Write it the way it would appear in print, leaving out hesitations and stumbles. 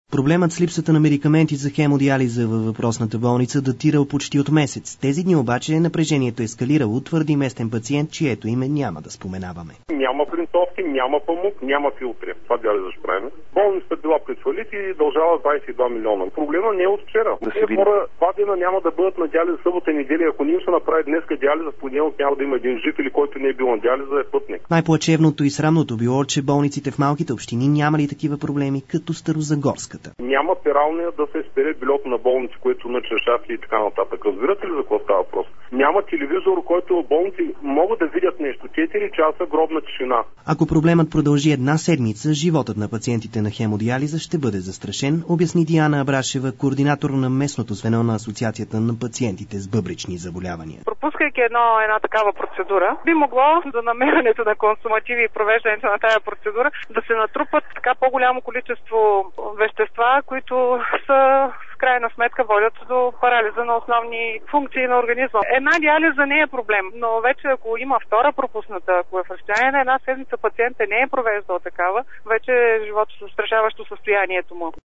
Проблемът с липсата на медикаменти за хемодиализа във въпросната болница датирал почти от месец. Тези дни обаче напрежението ескалирало, твърди местен пациент, чието име няма да споменаваме. Няма принцовки, няма памук, няма филтри. Това диализа ще правим. Болницата била пред фалит и дължава 22 милиона. Проблема не е от вчера. Тези хора 2 дена няма да бъдат на диализа събота и неделя. Ако не им се направи днеска диализа, в понеделник няма да има един жив или който не е бил на диализа, е пътник. Най-плачевното и срамното било, че болниците в малките общини нямали такива проблеми, като Старозагорската. Няма пералния да се изпере билето на болници, което на шафи и така нататък. Разбирате ли за какво става въпрос? Няма телевизор, който болници могат да видят нещо. 4 часа гробна тишина. Ако проблемът продължи една седмица, животът на пациентите на хемодиализа ще бъде застрашен, обясни Диана Абрашева, координатор на местното звено на Асоциацията на пациентите с бъбречни заболявания. Пропускайки една такава процедура, би могло за намирането на консумативи и провеждането на тая процедура да се натрупат така по-голямо количество вещества, които са в крайна сметка водят до парализа на основни функции на организма. Една диализа не е проблем, но вече ако има втора пропусната, ако е в разстояние на една седмица пациента не е провеждал такава, вече е живото застрашаващо състоянието му.